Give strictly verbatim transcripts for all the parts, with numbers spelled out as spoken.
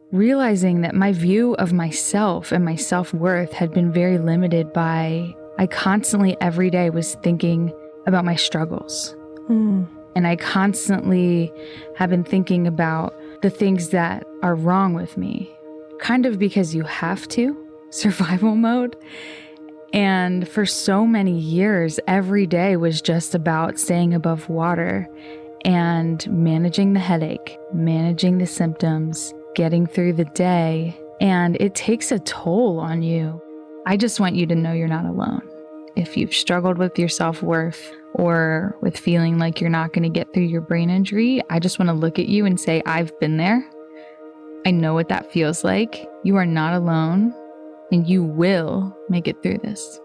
realizing that my view of myself and my self-worth had been very limited by, I constantly every day was thinking about my struggles. Mm. And I constantly have been thinking about the things that are wrong with me, kind of because you have to, survival mode. And for so many years, every day was just about staying above water and managing the headache, managing the symptoms, getting through the day. And it takes a toll on you. I just want you to know you're not alone. If you've struggled with your self-worth or with feeling like you're not going to get through your brain injury, I just want to look at you and say, I've been there. I know what that feels like. You are not alone, and you will make it through this.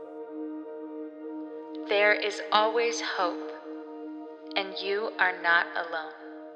There is always hope, and you are not alone.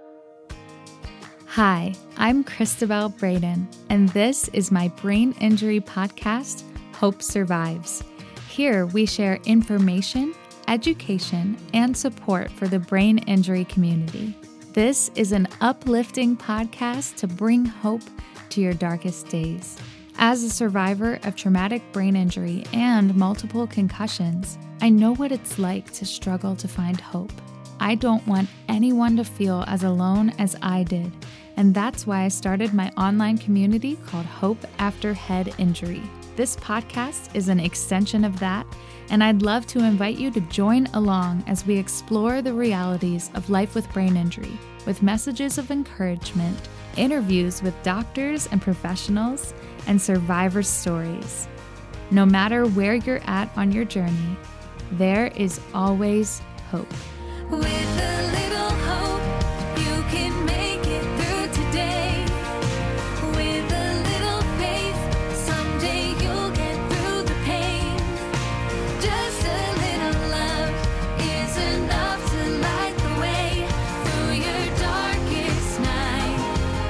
Hi, I'm Christabel Braden, and this is my brain injury podcast, Hope Survives. Here we share information, education, and support for the brain injury community. This is an uplifting podcast to bring hope to your darkest days. As a survivor of traumatic brain injury and multiple concussions, I know what it's like to struggle to find hope. I don't want anyone to feel as alone as I did, and that's why I started my online community called Hope After Head Injury. This podcast is an extension of that, and I'd love to invite you to join along as we explore the realities of life with brain injury, with messages of encouragement, interviews with doctors and professionals, and survivor stories. No matter where you're at on your journey, there is always hope. With a little hope, you can make it through today. With a little faith, someday you'll get through the pain. Just a little love is enough to light the way through your darkest night.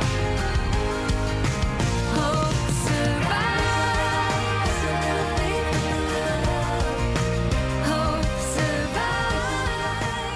Hope survives. A little faith, a little love. Hope survives.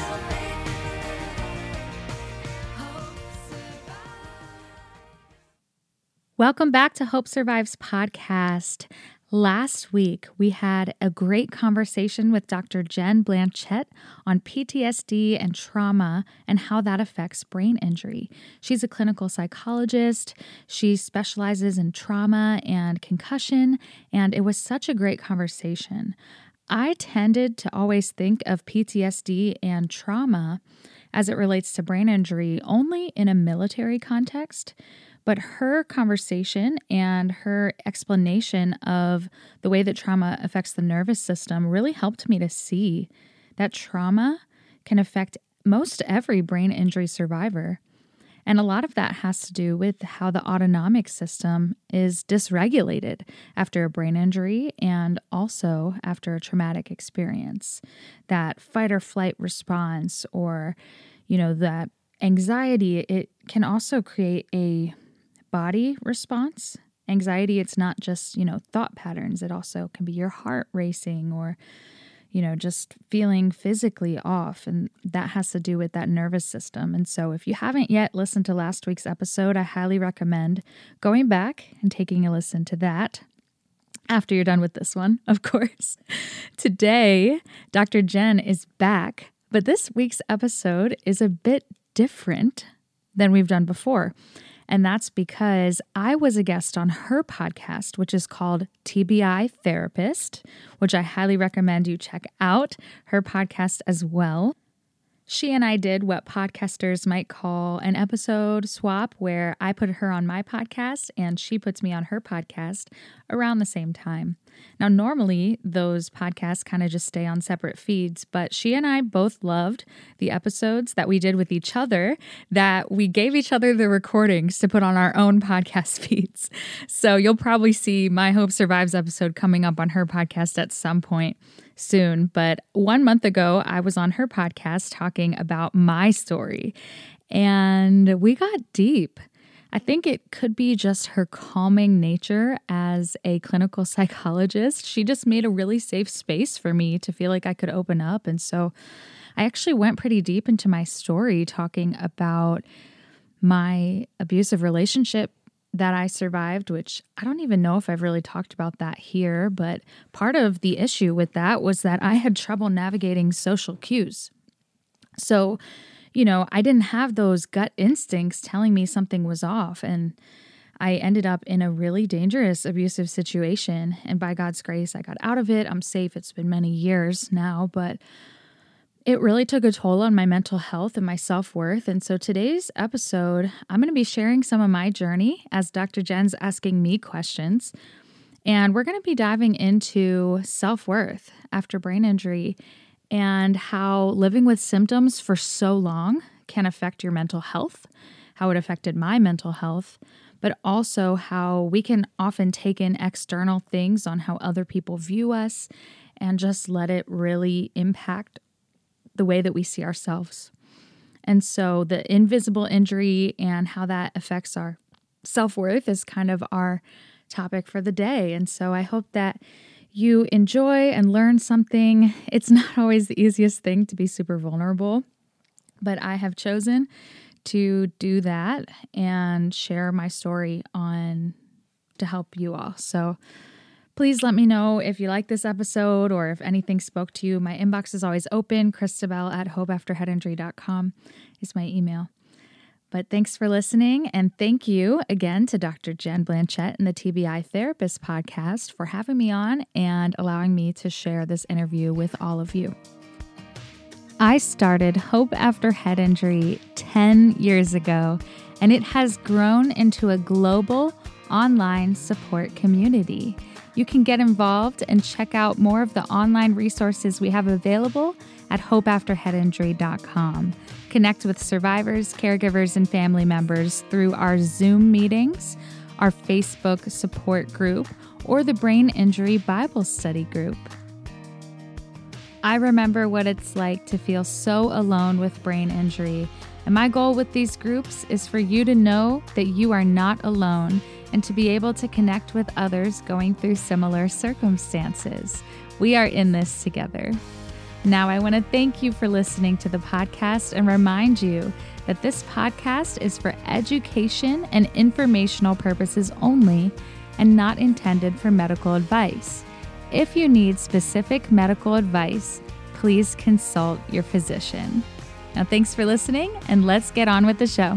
Welcome back to Hope Survives podcast. Last week, we had a great conversation with Doctor Jen Blanchette on P T S D and trauma and how that affects brain injury. She's a clinical psychologist. She specializes in trauma and concussion, and it was such a great conversation. I tended to always think of P T S D and trauma as it relates to brain injury only in a military context. But her conversation and her explanation of the way that trauma affects the nervous system really helped me to see that trauma can affect most every brain injury survivor. And a lot of that has to do with how the autonomic system is dysregulated after a brain injury and also after a traumatic experience. That fight or flight response, or, you know, that anxiety, it can also create a body response. Anxiety, it's not just, you know, thought patterns. It also can be your heart racing or, you know, just feeling physically off. And that has to do with that nervous system. And so if you haven't yet listened to last week's episode, I highly recommend going back and taking a listen to that after you're done with this one, of course. Today, Doctor Jen is back, but this week's episode is a bit different than we've done before. And that's because I was a guest on her podcast, which is called T B I Therapist, which I highly recommend you check out her podcast as well. She and I did what podcasters might call an episode swap, where I put her on my podcast and she puts me on her podcast around the same time. Now, normally those podcasts kind of just stay on separate feeds, but she and I both loved the episodes that we did with each other, that we gave each other the recordings to put on our own podcast feeds. So you'll probably see my Hope Survives episode coming up on her podcast at some point soon. But one month ago, I was on her podcast talking about my story, and we got deep. I think it could be just her calming nature as a clinical psychologist. She just made a really safe space for me to feel like I could open up. And so I actually went pretty deep into my story, talking about my abusive relationship that I survived, which I don't even know if I've really talked about that here, but part of the issue with that was that I had trouble navigating social cues. So, you know, I didn't have those gut instincts telling me something was off, and I ended up in a really dangerous abusive situation. And by God's grace, I got out of it. I'm safe. It's been many years now, but it really took a toll on my mental health and my self-worth. And so today's episode, I'm going to be sharing some of my journey as Doctor Jen's asking me questions. And we're going to be diving into self-worth after brain injury and how living with symptoms for so long can affect your mental health, how it affected my mental health, but also how we can often take in external things on how other people view us and just let it really impact the way that we see ourselves. And so the invisible injury and how that affects our self-worth is kind of our topic for the day. And so I hope that you enjoy and learn something. It's not always the easiest thing to be super vulnerable, but I have chosen to do that and share my story on to help you all. So please let me know if you like this episode or if anything spoke to you. My inbox is always open. Christabel at hope after head injury dot com is my email. But thanks for listening. And thank you again to Doctor Jen Blanchette and the T B I Therapist Podcast for having me on and allowing me to share this interview with all of you. I started Hope After Head Injury ten years ago, and it has grown into a global online support community. You can get involved and check out more of the online resources we have available at hope after head injury dot com. Connect with survivors, caregivers, and family members through our Zoom meetings, our Facebook support group, or the Brain Injury Bible Study group. I remember what it's like to feel so alone with brain injury, and my goal with these groups is for you to know that you are not alone and to be able to connect with others going through similar circumstances. We are in this together. Now, I want to thank you for listening to the podcast and remind you that this podcast is for education and informational purposes only and not intended for medical advice. If you need specific medical advice, please consult your physician. Now, thanks for listening, and let's get on with the show.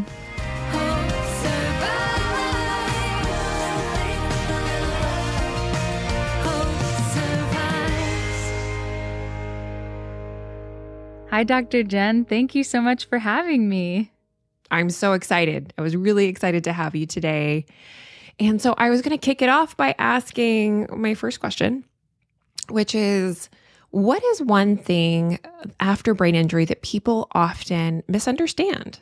Hi, Doctor Jen. Thank you so much for having me. I'm so excited. I was really excited to have you today. And so I was going to kick it off by asking my first question, which is, what is one thing after brain injury that people often misunderstand?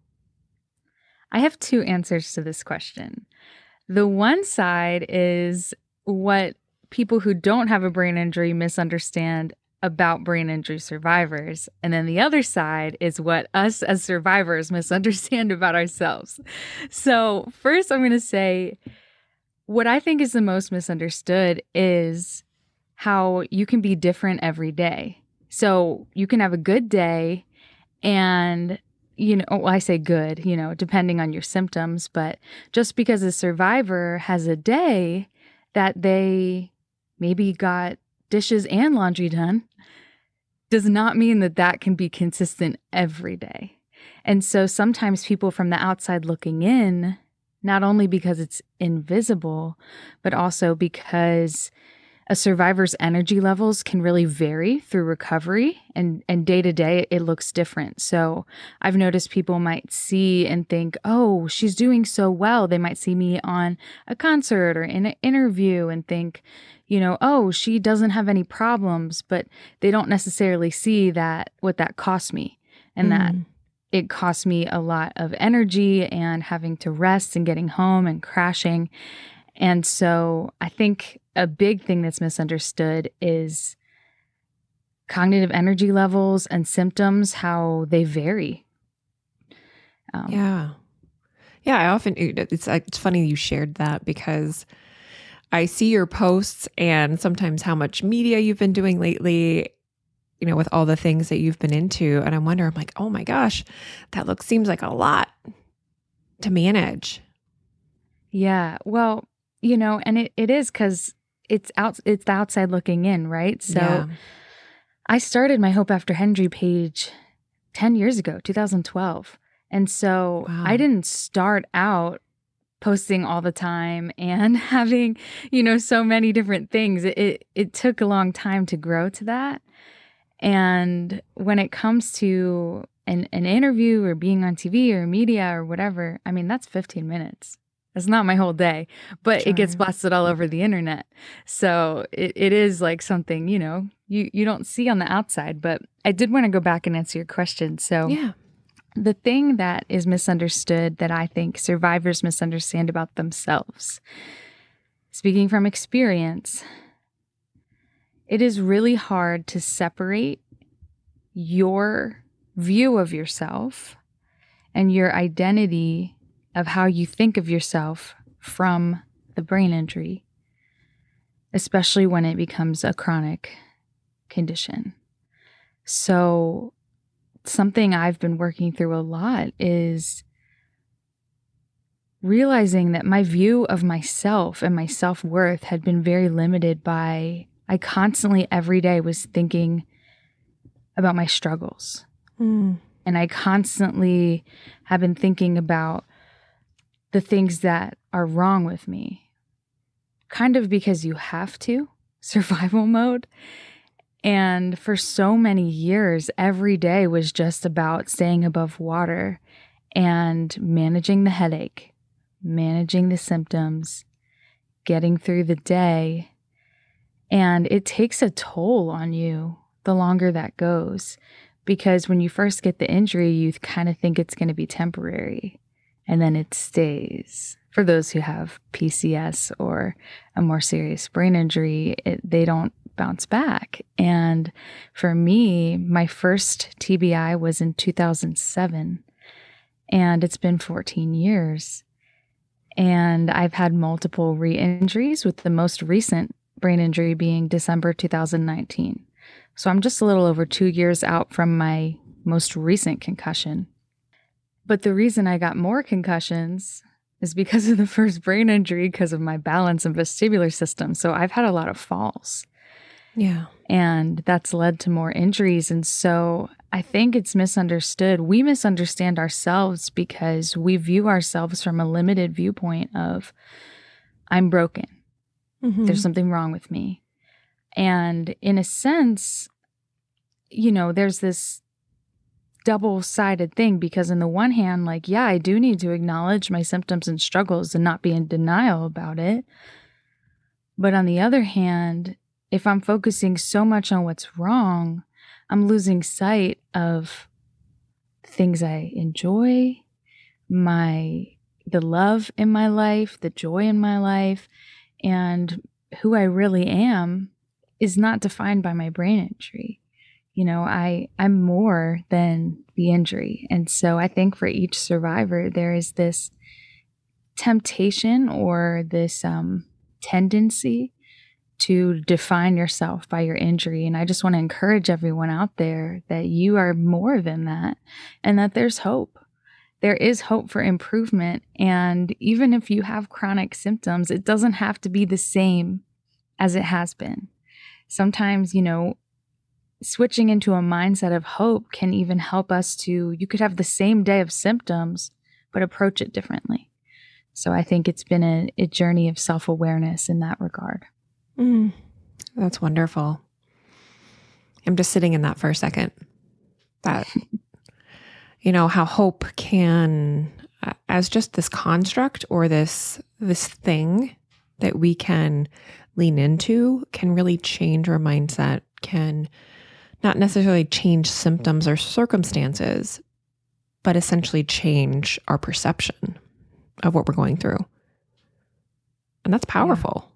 I have two answers to this question. The one side is what people who don't have a brain injury misunderstand about brain injury survivors. And then the other side is what us as survivors misunderstand about ourselves. So first, I'm going to say what I think is the most misunderstood is how you can be different every day. So you can have a good day and, you know, well, I say good, you know, depending on your symptoms, but just because a survivor has a day that they maybe got dishes and laundry done does not mean that that can be consistent every day. And so sometimes people from the outside looking in, not only because it's invisible, but also because a survivor's energy levels can really vary through recovery, and, and day to day it looks different. So I've noticed people might see and think, oh, she's doing so well. They might see me on a concert or in an interview and think, you know, oh, she doesn't have any problems, but they don't necessarily see that what that cost me and mm. that it cost me a lot of energy and having to rest and getting home and crashing. And so I think a big thing that's misunderstood is cognitive energy levels and symptoms, how they vary. Um, yeah. Yeah, I often, it's, it's funny you shared that because I see your posts and sometimes how much media you've been doing lately, you know, with all the things that you've been into. And I wonder, I'm like, oh my gosh, that looks, seems like a lot to manage. Yeah. Well, you know, and it, it is because it's out, it's the outside looking in, right? So Yeah. I started my Hope After Hendry page ten years ago, two thousand twelve. And so Wow. I didn't start out posting all the time and having, you know, so many different things. It, it, it took a long time to grow to that. And when it comes to an, an interview or being on T V or media or whatever, I mean, that's fifteen minutes. That's not my whole day, but it gets Sure. blasted all over the internet. So it, it is like something, you know, you, you don't see on the outside. But I did want to go back and answer your question. So Yeah. the thing that is misunderstood that I think survivors misunderstand about themselves, speaking from experience, it is really hard to separate your view of yourself and your identity of how you think of yourself from the brain injury, especially when it becomes a chronic condition. So something I've been working through a lot is realizing that my view of myself and my self-worth had been very limited by, I constantly every day was thinking about my struggles. Mm. And I constantly have been thinking about the things that are wrong with me, kind of because you have to, survival mode. And for so many years, every day was just about staying above water and managing the headache, managing the symptoms, getting through the day. And it takes a toll on you the longer that goes, because when you first get the injury, you kind of think it's going to be temporary, and then it stays. For those who have P C S or a more serious brain injury, it, they don't bounce back. And for me, my first T B I was in two thousand seven, and it's been fourteen years. And I've had multiple re-injuries, with the most recent brain injury being December two thousand nineteen. So I'm just a little over two years out from my most recent concussion. But the reason I got more concussions is because of the first brain injury, because of my balance and vestibular system. So I've had a lot of falls. Yeah. And that's led to more injuries. And so I think it's misunderstood. We misunderstand ourselves because we view ourselves from a limited viewpoint of, I'm broken. Mhm. There's something wrong with me. And in a sense, you know, there's this double-sided thing, because on the one hand, like, yeah, I do need to acknowledge my symptoms and struggles and not be in denial about it. But on the other hand, if I'm focusing so much on what's wrong, I'm losing sight of things I enjoy, my the love in my life, the joy in my life, and who I really am is not defined by my brain injury. You know, I, I'm more than the injury. And so I think for each survivor, there is this temptation or this um, tendency to define yourself by your injury. And I just want to encourage everyone out there that you are more than that, and that there's hope. There is hope for improvement. And even if you have chronic symptoms, it doesn't have to be the same as it has been. Sometimes, you know, switching into a mindset of hope can even help us to, you could have the same day of symptoms, but approach it differently. So I think it's been a, a journey of self-awareness in that regard. Mm. That's wonderful. I'm just sitting in that for a second. That, you know, how hope can, uh, as just this construct or this, this thing that we can lean into, can really change our mindset, can not necessarily change symptoms or circumstances, but essentially change our perception of what we're going through. And that's powerful.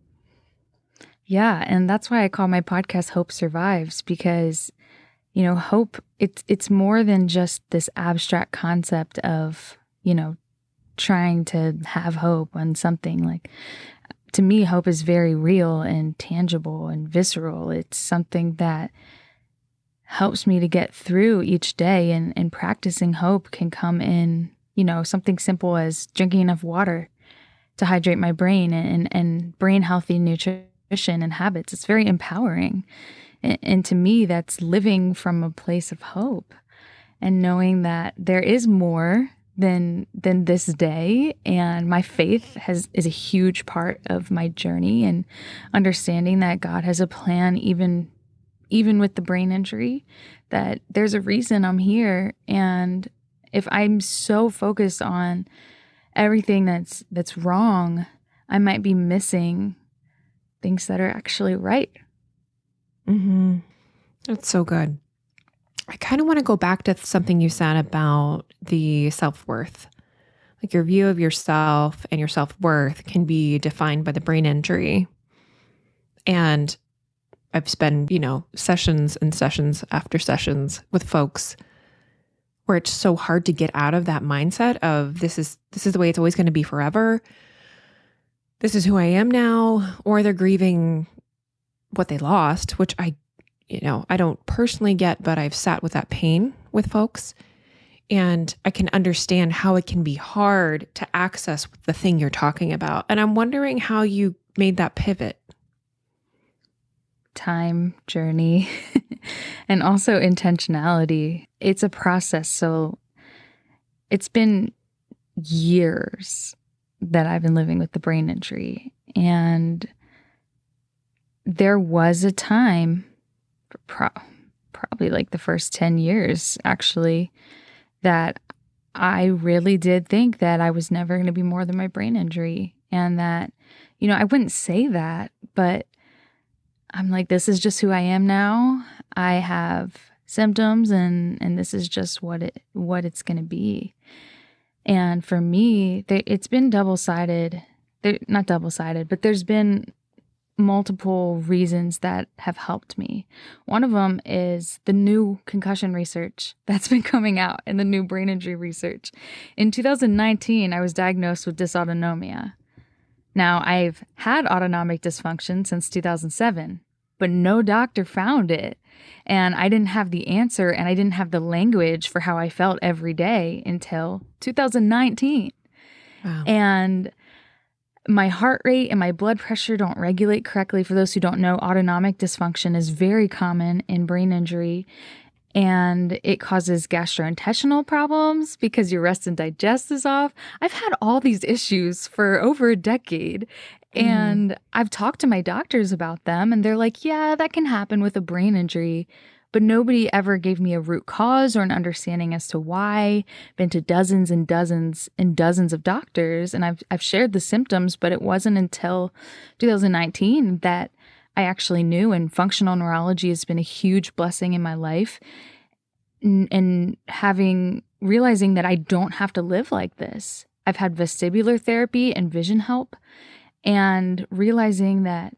Yeah. And that's why I call my podcast Hope Survives, because, you know, hope, it's, it's more than just this abstract concept of, you know, trying to have hope on something. Like, to me, hope is very real and tangible and visceral. It's something that helps me to get through each day, and, and practicing hope can come in, you know, something simple as drinking enough water to hydrate my brain and, and brain healthy nutrition and habits. It's very empowering. And, and to me, that's living from a place of hope and knowing that there is more than than this day, and my faith has is a huge part of my journey, and understanding that God has a plan even even with the brain injury, that there's a reason I'm here. And if I'm so focused on everything that's that's wrong, I might be missing things that are actually right. Mm-hmm. That's so good. I kind of want to go back to something you said about the self-worth. Like your view of yourself and your self-worth can be defined by the brain injury. And I've spent, you know, sessions and sessions after sessions with folks where it's so hard to get out of that mindset of this is this is the way it's always going to be forever. This is who I am now. Or they're grieving what they lost, which I you know, I don't personally get, but I've sat with that pain with folks, and I can understand how it can be hard to access the thing you're talking about. And I'm wondering how you made that pivot. Time, journey, and also intentionality. It's a process. So it's been years that I've been living with the brain injury. And there was a time, Pro- probably like the first ten years, actually, that I really did think that I was never going to be more than my brain injury. And that, you know, I wouldn't say that, but I'm like, this is just who I am now. I have symptoms, and, and this is just what it what it's going to be. And for me, they, it's been double-sided. They're not double-sided, but there's been multiple reasons that have helped me. One of them is the new concussion research that's been coming out and the new brain injury research. In two thousand nineteen, I was diagnosed with dysautonomia. Now, I've had autonomic dysfunction since two thousand seven, but no doctor found it. And I didn't have the answer, and I didn't have the language for how I felt every day until two thousand nineteen. Wow. And my heart rate and my blood pressure don't regulate correctly. For those who don't know, autonomic dysfunction is very common in brain injury, and it causes gastrointestinal problems because your rest and digest is off. I've had all these issues for over a decade, mm-hmm. and I've talked to my doctors about them, and they're like, yeah, that can happen with a brain injury. But nobody ever gave me a root cause or an understanding as to why. Been to dozens and dozens and dozens of doctors, and I've I've shared the symptoms, but it wasn't until two thousand nineteen that I actually knew. And functional neurology has been a huge blessing in my life, and, and having realizing that I don't have to live like this. I've had vestibular therapy and vision help, and realizing that,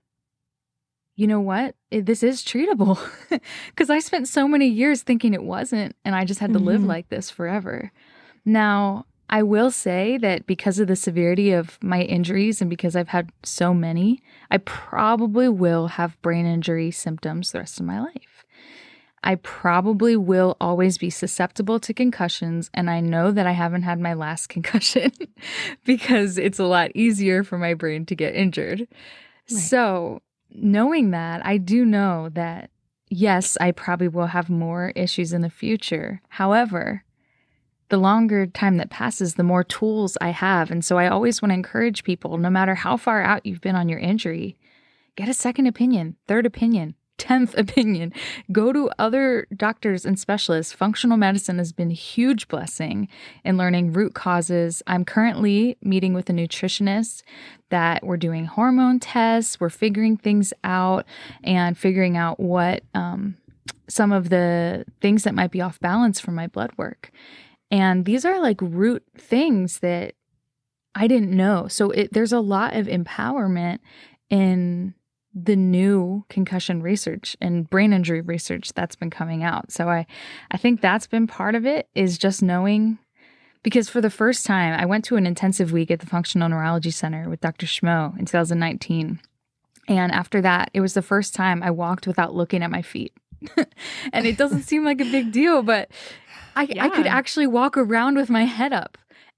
you know what? It, this is treatable, because I spent so many years thinking it wasn't, and I just had to mm-hmm. live like this forever. Now, I will say that because of the severity of my injuries and because I've had so many, I probably will have brain injury symptoms the rest of my life. I probably will always be susceptible to concussions, and I know that I haven't had my last concussion because it's a lot easier for my brain to get injured. Right. So knowing that, I do know that, yes, I probably will have more issues in the future. However, the longer time that passes, the more tools I have. And so I always want to encourage people, no matter how far out you've been on your injury, get a second opinion, third opinion, tenth opinion. Go to other doctors and specialists. Functional medicine has been a huge blessing in learning root causes. I'm currently meeting with a nutritionist that we're doing hormone tests. We're figuring things out and figuring out what um, some of the things that might be off balance from my blood work. And these are like root things that I didn't know. So it, there's a lot of empowerment in the new concussion research and brain injury research that's been coming out. So I, I think that's been part of it, is just knowing, because for the first time, I went to an intensive week at the Functional Neurology Center with Doctor Schmo in two thousand nineteen. And after that, it was the first time I walked without looking at my feet. And it doesn't seem like a big deal, but I, yeah. I could actually walk around with my head up. And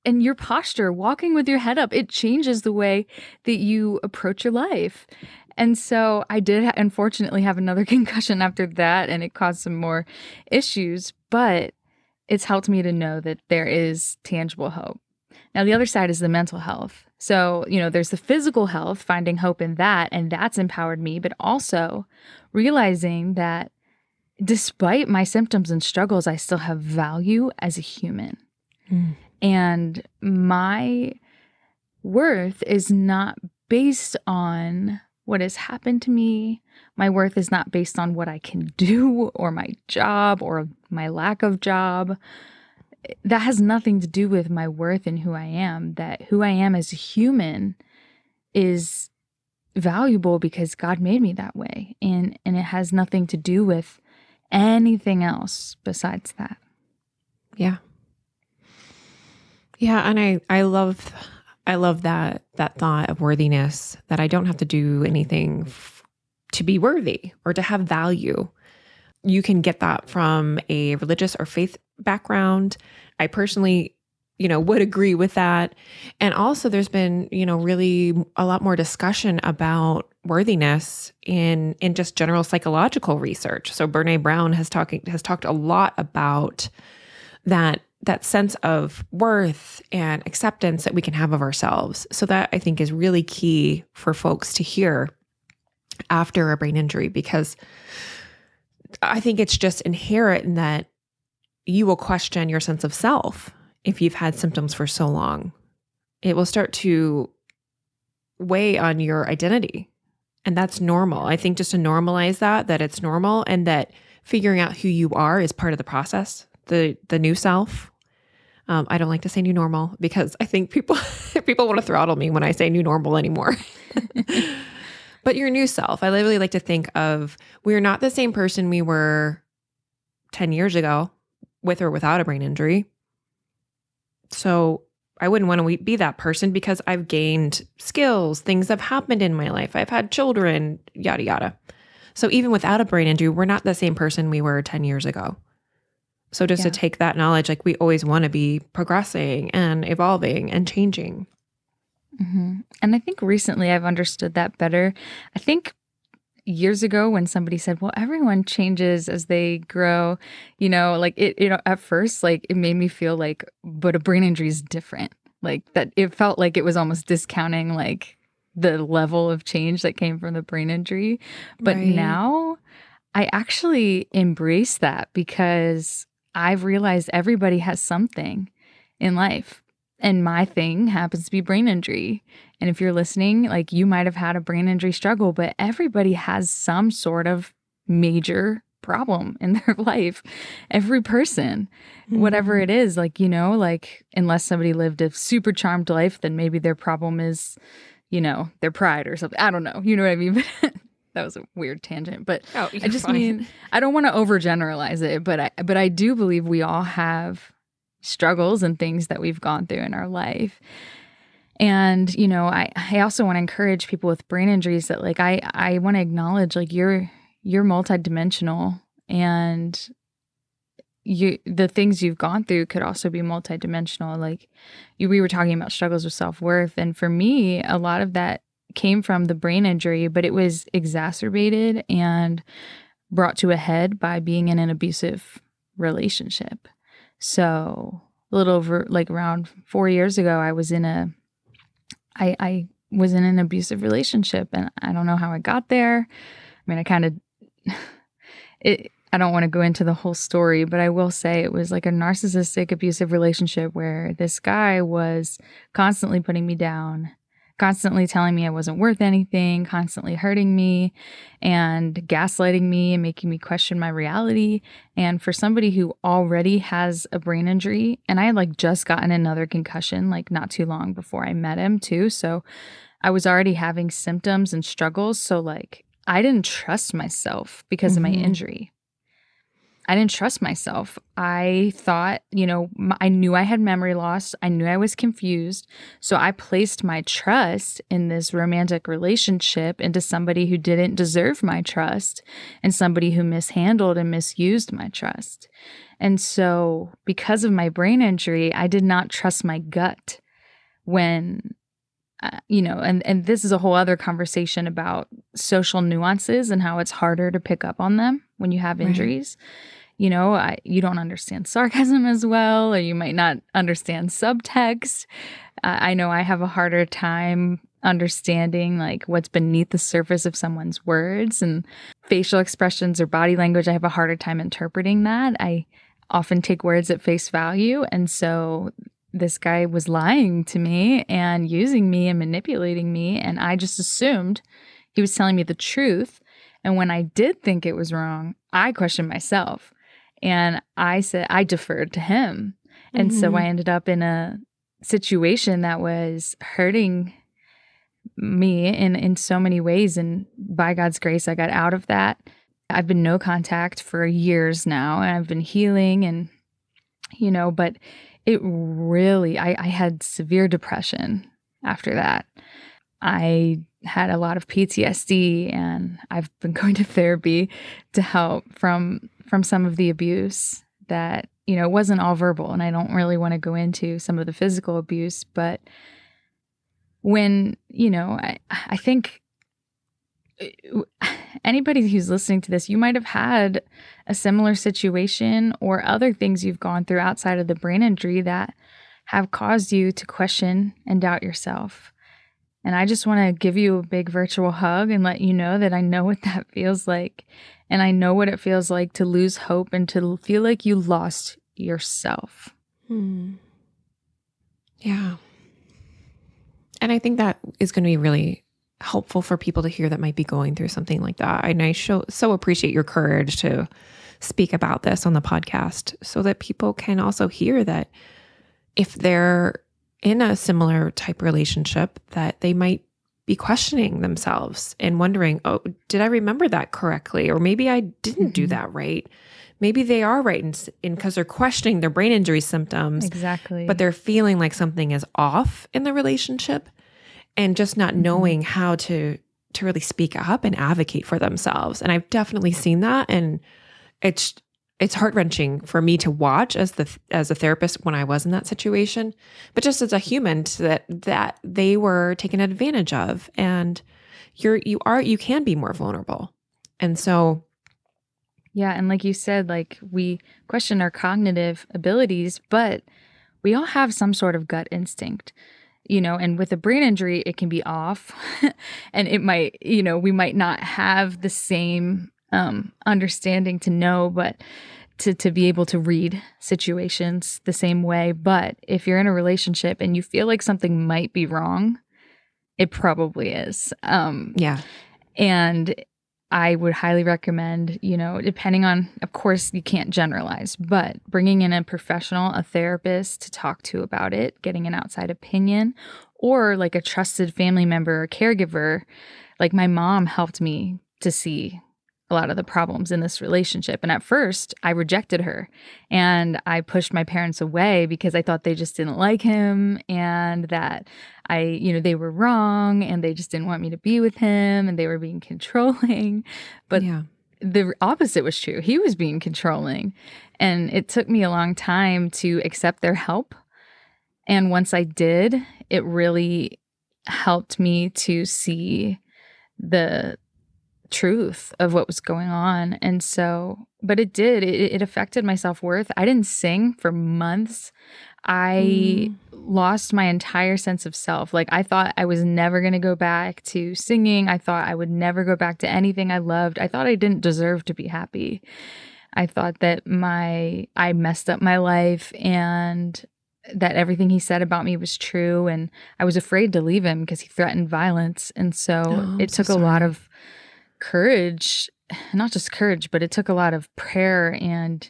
and your posture, walking with your head up, it changes the way that you approach your life. And so I did ha- unfortunately have another concussion after that, and it caused some more issues, but it's helped me to know that there is tangible hope. Now, the other side is the mental health. So, you know, there's the physical health, finding hope in that, and that's empowered me, but also realizing that despite my symptoms and struggles, I still have value as a human. Mm. And my worth is not based on what has happened to me. My worth is not based on what I can do or my job or my lack of job. That has nothing to do with my worth and who I am. That who I am as a human is valuable because God made me that way. And, and it has nothing to do with anything else besides that. Yeah. Yeah. And I, I love, I love that, that thought of worthiness, that I don't have to do anything f- to be worthy or to have value. You can get that from a religious or faith background. I personally, you know, would agree with that. And also there's been, you know, really a lot more discussion about worthiness in, in just general psychological research. So Brené Brown has talking, has talked a lot about that, that sense of worth and acceptance that we can have of ourselves. So that I think is really key for folks to hear after a brain injury, because I think it's just inherent in that you will question your sense of self if you've had symptoms for so long. It will start to weigh on your identity. And that's normal. I think just to normalize that, that it's normal, and that figuring out who you are is part of the process, the the new self. Um, I don't like to say new normal because I think people people want to throttle me when I say new normal anymore. But your new self, I literally like to think of, we're not the same person we were ten years ago, with or without a brain injury. So I wouldn't want to be that person because I've gained skills, things have happened in my life. I've had children, yada, yada. So even without a brain injury, we're not the same person we were ten years ago. So just Yeah. to take that knowledge, like we always want to be progressing and evolving and changing. Mm-hmm. And I think recently I've understood that better. I think years ago when somebody said, well, everyone changes as they grow, you know, like it, you know, at first, like it made me feel like, but a brain injury is different. Like that it felt like it was almost discounting like the level of change that came from the brain injury. But Right. now I actually embrace that because I've realized everybody has something in life. And my thing happens to be brain injury. And if you're listening, like you might have had a brain injury struggle, but everybody has some sort of major problem in their life. Every person, mm-hmm. whatever it is, like, you know, like unless somebody lived a super charmed life, then maybe their problem is, you know, their pride or something. I don't know. You know what I mean? That was a weird tangent, but oh, I just fine. mean, I don't want to overgeneralize it, but I, but I do believe we all have struggles and things that we've gone through in our life. And, you know, I, I also want to encourage people with brain injuries that like, I, I want to acknowledge like you're, you're multidimensional, and you, the things you've gone through could also be multidimensional. Like you, we were talking about struggles with self-worth. And for me, a lot of that came from the brain injury, but it was exacerbated and brought to a head by being in an abusive relationship. So a little over like around four years ago, I was in a, I, I was in an abusive relationship, and I don't know how I got there. I mean, I kind of, it, I don't want to go into the whole story, but I will say it was like a narcissistic abusive relationship where this guy was constantly putting me down, constantly telling me I wasn't worth anything, constantly hurting me and gaslighting me and making me question my reality. And for somebody who already has a brain injury, and I had like just gotten another concussion like not too long before I met him too. So I was already having symptoms and struggles. So like I didn't trust myself because mm-hmm. of my injury. I didn't trust myself. I thought, you know, m- I knew I had memory loss. I knew I was confused. So I placed my trust in this romantic relationship into somebody who didn't deserve my trust and somebody who mishandled and misused my trust. And so because of my brain injury, I did not trust my gut when, uh, you know, and, and this is a whole other conversation about social nuances and how it's harder to pick up on them when you have Right. injuries. You know, I, you don't understand sarcasm as well, or you might not understand subtext. Uh, I know I have a harder time understanding like what's beneath the surface of someone's words and facial expressions or body language. I have a harder time interpreting that. I often take words at face value. And so this guy was lying to me and using me and manipulating me. And I just assumed he was telling me the truth. And when I did think it was wrong, I questioned myself. And I said, I deferred to him. And so Mhm. I ended up in a situation that was hurting me in, in so many ways. And by God's grace, I got out of that. I've been no contact for years now, and I've been healing and, you know, but it really, I, I had severe depression after that. I had a lot of P T S D, and I've been going to therapy to help from from some of the abuse that, you know, wasn't all verbal, and I don't really want to go into some of the physical abuse, but when, you know, I, I think anybody who's listening to this, you might have had a similar situation or other things you've gone through outside of the brain injury that have caused you to question and doubt yourself. And I just want to give you a big virtual hug and let you know that I know what that feels like. And I know what it feels like to lose hope and to feel like you lost yourself. Hmm. Yeah. And I think that is going to be really helpful for people to hear that might be going through something like that. And I show, so appreciate your courage to speak about this on the podcast so that people can also hear that if they're in a similar type relationship, that they might be questioning themselves and wondering, oh, did I remember that correctly? Or maybe I didn't do Mhm. that right. Maybe they are right in, in because they're questioning their brain injury symptoms, Exactly. but they're feeling like something is off in the relationship and just not Mhm. knowing how to to really speak up and advocate for themselves. And I've definitely seen that, and it's it's heart-wrenching for me to watch as the as a therapist when I was in that situation, but just as a human, to that that they were taken advantage of, and you're you are you can be more vulnerable. And so Yeah, and like you said, like we question our cognitive abilities, but we all have some sort of gut instinct, you know, and with a brain injury, it can be off and it might, you know, we might not have the same um, understanding to know, but to, to be able to read situations the same way. But if you're in a relationship and you feel like something might be wrong, it probably is. Um, yeah. and I would highly recommend, you know, depending on, of course, you can't generalize, but bringing in a professional, a therapist to talk to about it, getting an outside opinion, or like a trusted family member or caregiver. Like my mom helped me to see a lot of the problems in this relationship. And at first, I rejected her and I pushed my parents away because I thought they just didn't like him and that I, you know, they were wrong and they just didn't want me to be with him and they were being controlling. But yeah. the opposite was true. He was being controlling. And it took me a long time to accept their help. And once I did, it really helped me to see the truth of what was going on. And so, but it did, it, it affected my self-worth. I didn't sing for months. I mm. lost my entire sense of self. Like I thought I was never going to go back to singing. I thought I would never go back to anything I loved. I thought I didn't deserve to be happy. I thought that my, I messed up my life and that everything he said about me was true. And I was afraid to leave him because he threatened violence. And so oh, it so took a sorry. lot of courage, not just courage, but it took a lot of prayer. And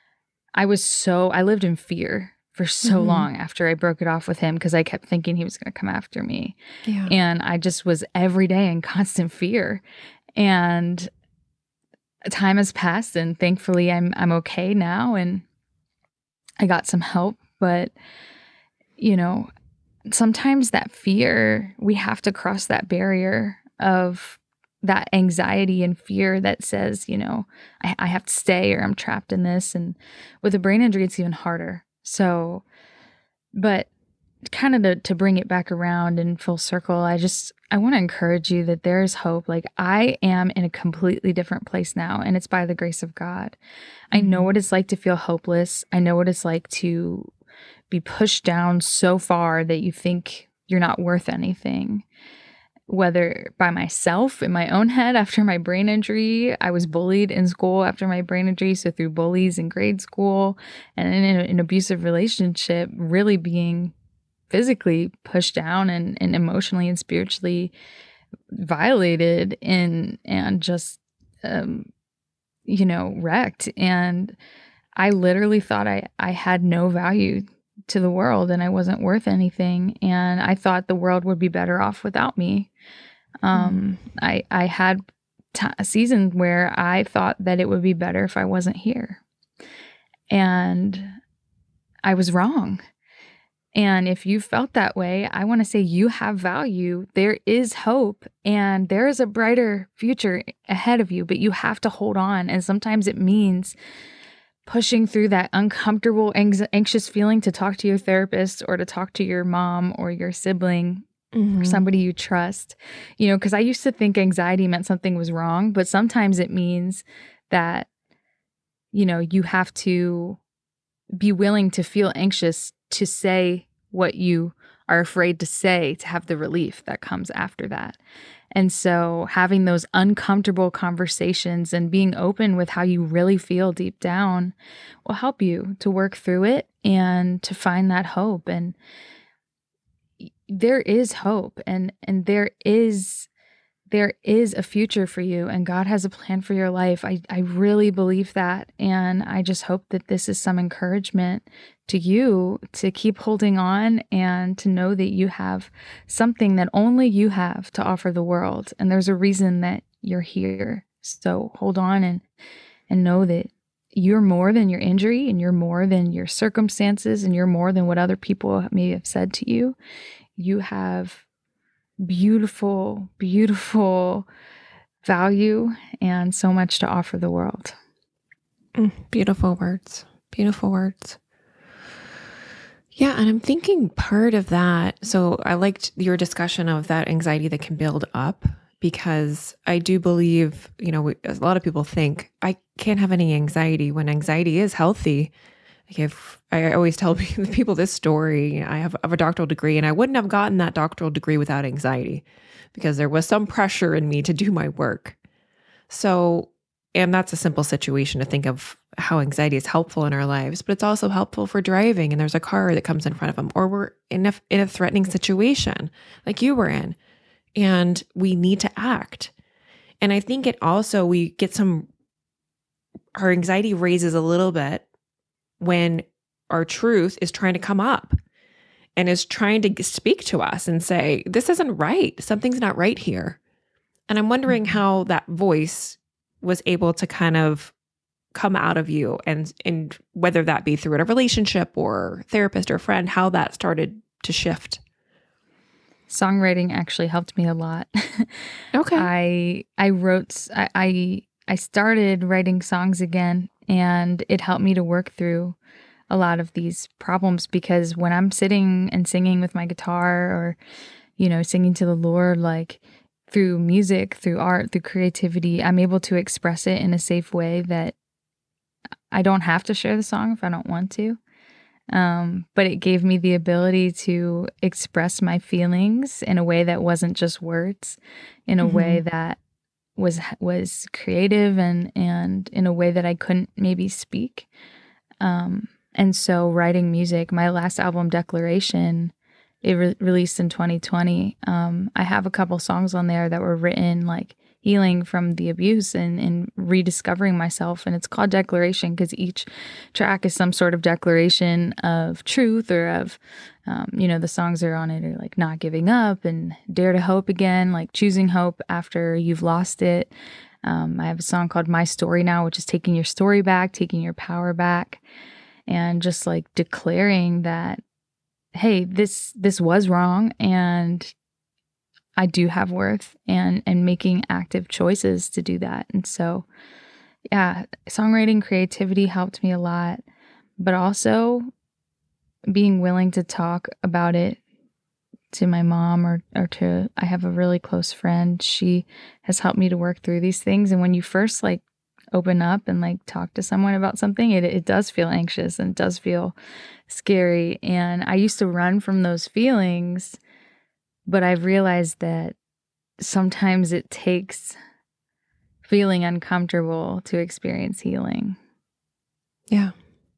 I was so, I lived in fear for so mm-hmm. long after I broke it off with him because I kept thinking he was going to come after me. Yeah. And I just was every day in constant fear. And time has passed, and thankfully I'm I'm okay now, and I got some help. But, you know, sometimes that fear, we have to cross that barrier of that anxiety and fear that says, you know, I, I have to stay or I'm trapped in this. And with a brain injury, it's even harder. So, but kind of to, to bring it back around in full circle, I just, I want to encourage you that there is hope. Like, I am in a completely different place now, and it's by the grace of God. I know what it's like to feel hopeless. I know what it's like to be pushed down so far that you think you're not worth anything. Whether by myself in my own head after my brain injury, I was bullied in school after my brain injury. So through bullies in grade school, and in an abusive relationship, really being physically pushed down and, and emotionally and spiritually violated and, and just, um, you know, wrecked. And I literally thought I, I had no value to the world and I wasn't worth anything. And I thought the world would be better off without me. Um, mm. I, I had t- a season where I thought that it would be better if I wasn't here. And I was wrong. And if you felt that way, I want to say you have value. There is hope and there is a brighter future ahead of you, but you have to hold on. And sometimes it means pushing through that uncomfortable, anxious feeling to talk to your therapist or to talk to your mom or your sibling mm-hmm. or somebody you trust. You know, because I used to think anxiety meant something was wrong, but sometimes it means that, you know, you have to be willing to feel anxious to say what you are afraid to say, to have the relief that comes after that. And so having those uncomfortable conversations and being open with how you really feel deep down will help you to work through it and to find that hope. And there is hope, and and there is there is a future for you, and God has a plan for your life. I, I really believe that. And I just hope that this is some encouragement to you to keep holding on and to know that you have something that only you have to offer the world. And there's a reason that you're here. So hold on and, and know that you're more than your injury, and you're more than your circumstances, and you're more than what other people may have said to you. You have beautiful, beautiful value and so much to offer the world. Mm, beautiful words. Beautiful words. Yeah. And I'm thinking part of that. So I liked your discussion of that anxiety that can build up, because I do believe, you know, we, a lot of people think I can't have any anxiety when anxiety is healthy. Like if I always tell people this story, I have, I have a doctoral degree, and I wouldn't have gotten that doctoral degree without anxiety, because there was some pressure in me to do my work. So, and that's a simple situation to think of how anxiety is helpful in our lives, but it's also helpful for driving, and there's a car that comes in front of them, or we're in a, in a threatening situation like you were in, and we need to act. And I think it also, we get some, our anxiety raises a little bit when our truth is trying to come up and is trying to speak to us and say, this isn't right. Something's not right here. And I'm wondering how that voice was able to kind of come out of you, and, and whether that be through a relationship or therapist or friend, how that started to shift. Songwriting actually helped me a lot. Okay. I, I wrote, I, I, I started writing songs again, and it helped me to work through a lot of these problems, because when I'm sitting and singing with my guitar, or, you know, singing to the Lord, like through music, through art, through creativity, I'm able to express it in a safe way that I don't have to share the song if I don't want to. Um, but it gave me the ability to express my feelings in a way that wasn't just words, in a mm-hmm. way that was was creative, and and in a way that I couldn't maybe speak. Um, and so writing music, my last album, Declaration, it re- released in twenty twenty. Um, I have a couple songs on there that were written like healing from the abuse and, and rediscovering myself. And it's called Declaration because each track is some sort of declaration of truth, or of, um, you know, the songs that are on it are like not giving up and dare to hope again, like choosing hope after you've lost it. Um, I have a song called My Story Now, which is taking your story back, taking your power back, and just like declaring that, hey, this this was wrong, and I do have worth, and and making active choices to do that. And so, yeah, songwriting creativity helped me a lot, but also being willing to talk about it to my mom or, or to, I have a really close friend. She has helped me to work through these things. And when you first like open up and like talk to someone about something, it, it does feel anxious and it does feel scary. And I used to run from those feelings, but I've realized that sometimes it takes feeling uncomfortable to experience healing. Yeah.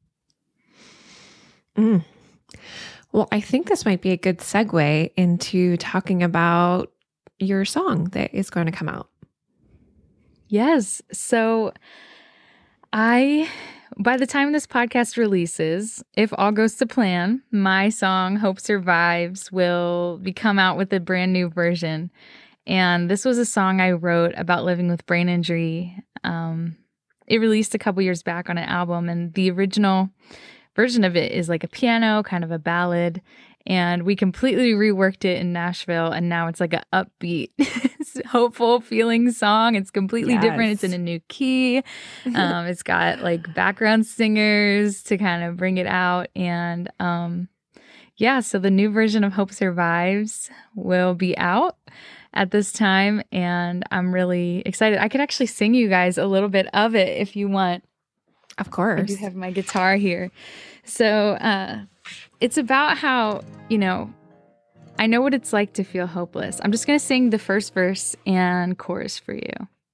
Mm. Well, I think this might be a good segue into talking about your song that is going to come out. Yes. So I, by the time this podcast releases, if all goes to plan, my song Hope Survives will be come out with a brand new version. And this was a song I wrote about living with brain injury. Um, it released a couple years back on an album, and the original version of it is like a piano, kind of a ballad, and we completely reworked it in Nashville, and now it's like an upbeat, hopeful feeling song. It's completely Yes. different. It's in a new key. Um, it's got like background singers to kind of bring it out, and um, yeah, so the new version of Hope Survives will be out at this time, and I'm really excited. I could actually sing you guys a little bit of it if you want. Of course. I do have my guitar here. So uh, it's about how, you know, I know what it's like to feel hopeless. I'm just going to sing the first verse and chorus for you.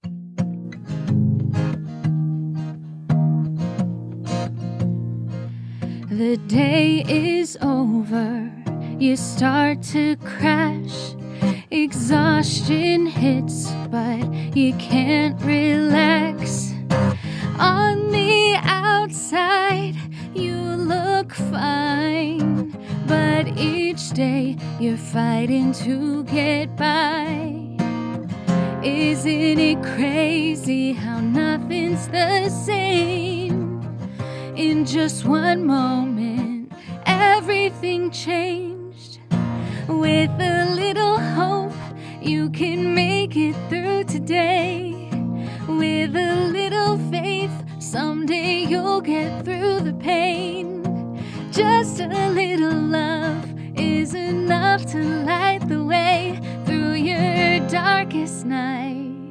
The day is over. You start to crash. Exhaustion hits, but you can't relax. On the outside, you look fine, but each day you're fighting to get by. Isn't it crazy how nothing's the same? In just one moment, everything changed. With a little hope, you can make it through today. With a little faith, someday you'll get through the pain. Just a little love is enough to light the way through your darkest night.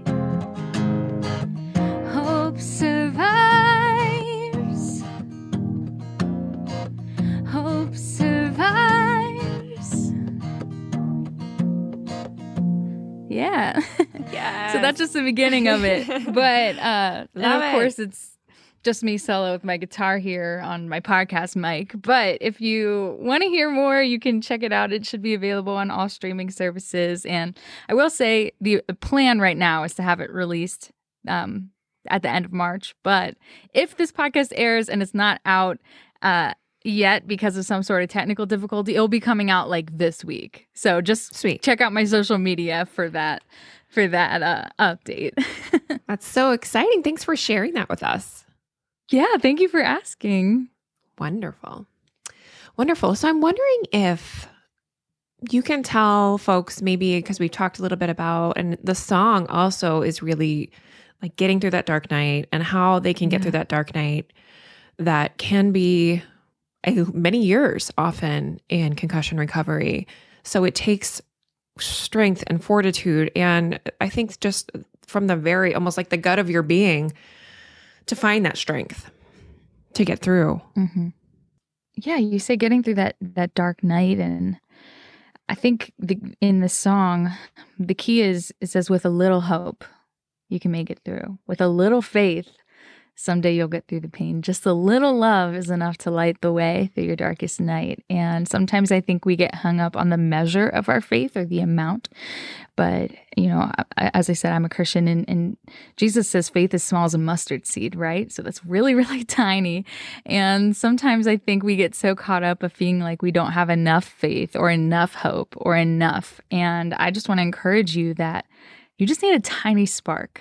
Hope survives. Hope survives. Yeah. Yes. So that's just the beginning of it. But uh, and Love of it. course, it's just me solo with my guitar here on my podcast mic. But if you want to hear more, you can check it out. It should be available on all streaming services. And I will say the, the plan right now is to have it released um, at the end of March. But if this podcast airs and it's not out uh, yet because of some sort of technical difficulty, it'll be coming out like this week. So just Sweet. check out my social media for that for that uh, update. That's so exciting. Thanks for sharing that with us. Yeah, thank you for asking. Wonderful. Wonderful. So I'm wondering if you can tell folks, maybe because we talked a little bit about, and the song also is really like getting through that dark night and how they can get Yeah. through that dark night that can be a, many years often in concussion recovery. So it takes strength and fortitude. And I think just from the very, almost like the gut of your being, to find that strength to get through. Mm-hmm. Yeah, you say getting through that that dark night, and I think the, in the song, the key is it says, "With a little hope, you can make it through. With a little faith, someday you'll get through the pain. Just a little love is enough to light the way through your darkest night." And sometimes I think we get hung up on the measure of our faith or the amount. But, you know, I, as I said, I'm a Christian, and, and Jesus says faith is small as a mustard seed, right? So that's really, really tiny. And sometimes I think we get so caught up of feeling like we don't have enough faith or enough hope or enough. And I just want to encourage you that you just need a tiny spark.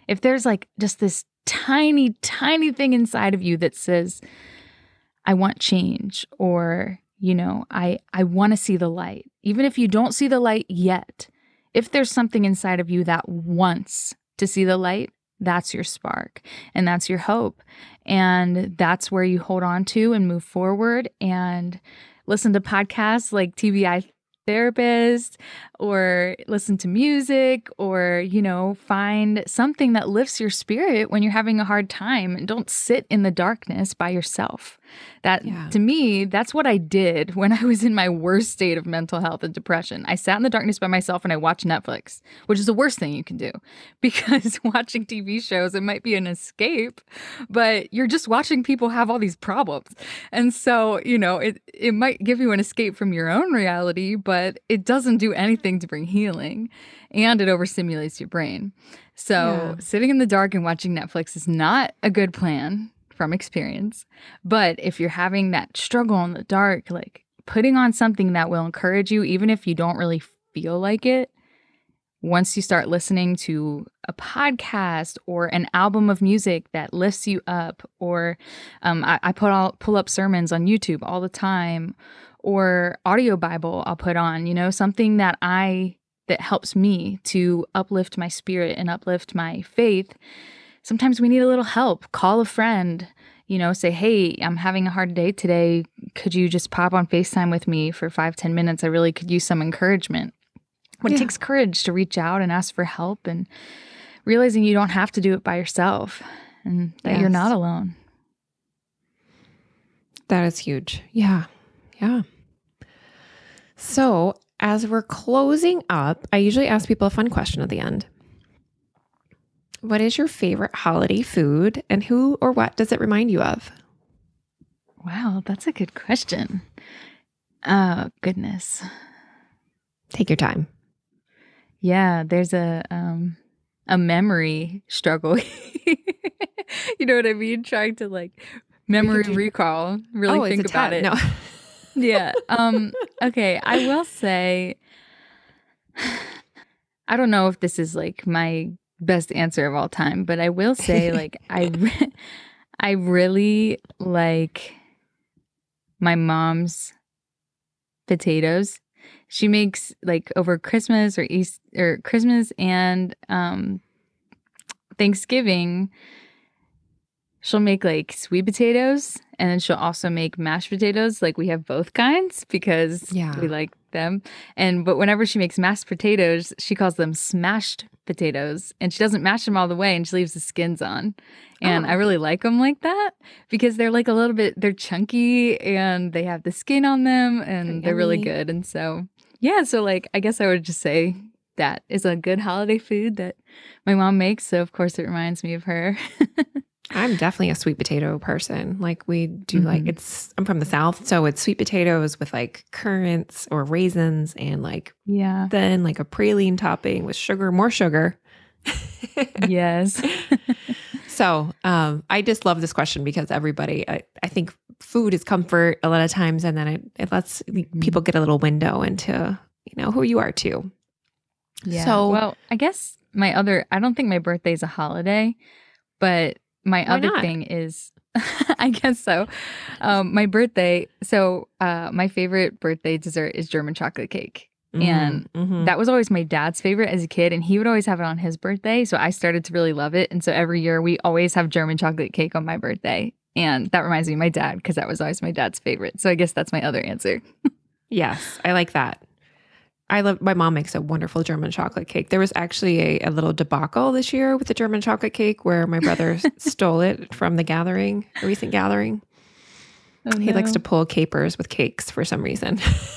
If there's like just this tiny, tiny thing inside of you that says, I want change, or, you know, I, I want to see the light, even if you don't see the light yet, if there's something inside of you that wants to see the light, that's your spark and that's your hope. And that's where you hold on to and move forward and listen to podcasts like T B I Therapist, or listen to music, or, you know, find something that lifts your spirit when you're having a hard time, and don't sit in the darkness by yourself. That Yeah. to me, that's what I did when I was in my worst state of mental health and depression. I sat in the darkness by myself and I watched Netflix, which is the worst thing you can do, because watching T V shows, it might be an escape, but you're just watching people have all these problems. And so, you know, it, it might give you an escape from your own reality, but it doesn't do anything to bring healing, and it overstimulates your brain. So Yeah. sitting in the dark and watching Netflix is not a good plan from experience. But if you're having that struggle in the dark, like putting on something that will encourage you, even if you don't really feel like it, once you start listening to a podcast or an album of music that lifts you up, or um, I, I put all, pull up sermons on YouTube all the time, or audio Bible I'll put on, you know, something that I that helps me to uplift my spirit and uplift my faith. Sometimes we need a little help. Call a friend, you know, say, hey, I'm having a hard day today. Could you just pop on FaceTime with me for five, ten minutes? I really could use some encouragement. But Yeah. it takes courage to reach out and ask for help, and realizing you don't have to do it by yourself, and that you're Yes. not alone. That is huge. Yeah. Yeah. So, as we're closing up, I usually ask people a fun question at the end. What is your favorite holiday food, and who or what does it remind you of? Wow, that's a good question. Oh, goodness. Take your time. Yeah, there's a um a memory struggle. You know what I mean? Trying to like memory do- recall, really oh, think it's a about ten. it. No. Yeah. Um okay, I will say I don't know if this is like my best answer of all time, but I will say like I re- I really like my mom's potatoes. She makes like over Christmas or East or Christmas and um Thanksgiving, she'll make like sweet potatoes, and then she'll also make mashed potatoes. Like we have both kinds because Yeah. we like them. And but whenever she makes mashed potatoes, she calls them smashed potatoes, and she doesn't mash them all the way, and she leaves the skins on. And Oh. I really like them like that because they're like a little bit, they're chunky and they have the skin on them, and They're they're really yummy. good. And so, yeah, so like I guess I would just say that is a good holiday food that my mom makes. So of course it reminds me of her. I'm definitely a sweet potato person. Like we do like Mhm. it's I'm from the South, so it's sweet potatoes with like currants or raisins, and like Yeah. then like a praline topping with sugar, more sugar. Yes. So um, I just love this question because everybody, I, I think food is comfort a lot of times, and then it, it lets people get a little window into, you know, who you are too. Yeah. So- well, I guess my other, I don't think my birthday is a holiday, but my Why other not? thing is, I guess so. Um, my birthday. So uh, my favorite birthday dessert is German chocolate cake. And Mhm. That was always my dad's favorite as a kid, and he would always have it on his birthday. So I started to really love it. And so every year we always have German chocolate cake on my birthday. And that reminds me of my dad because that was always my dad's favorite. So I guess that's my other answer. Yes, I like that. I love, my mom makes a wonderful German chocolate cake. There was actually a, a little debacle this year with the German chocolate cake where my brother stole it from the gathering, a recent gathering. Oh, He likes no. to pull capers with cakes for some reason.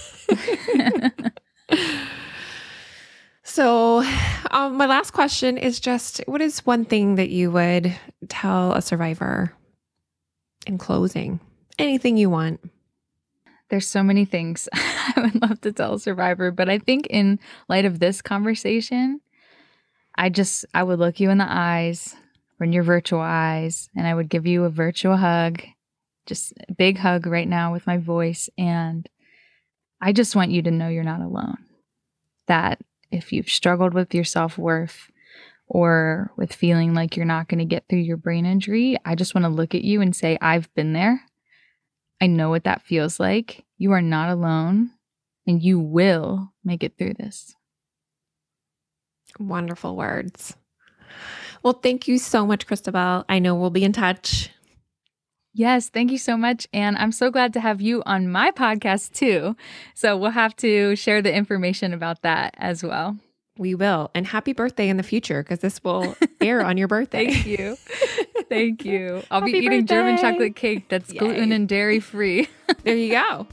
So, um, my last question is just, what is one thing that you would tell a survivor in closing? Anything you want. There's so many things I would love to tell a survivor, but I think in light of this conversation, I just, I would look you in the eyes or in your virtual eyes, and I would give you a virtual hug, just a big hug right now with my voice. And I just want you to know you're not alone. That if you've struggled with your self-worth, or with feeling like you're not going to get through your brain injury, I just want to look at you and say, I've been there. I know what that feels like. You are not alone, and you will make it through this. Wonderful words. Well, thank you so much, Christabel. I know we'll be in touch. Yes, thank you so much. And I'm so glad to have you on my podcast too. So we'll have to share the information about that as well. We will. And happy birthday in the future, because this will air on your birthday. Thank you. Thank you. I'll Happy be eating birthday. German chocolate cake that's Yay. gluten and dairy free. There you go.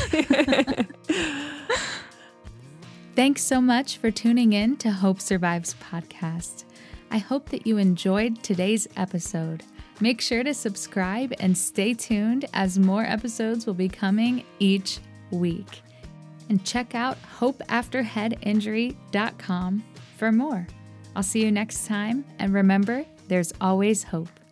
Thanks so much for tuning in to Hope Survives podcast. I hope that you enjoyed today's episode. Make sure to subscribe and stay tuned, as more episodes will be coming each week. And check out hope after head injury dot com for more. I'll see you next time, and remember, there's always hope.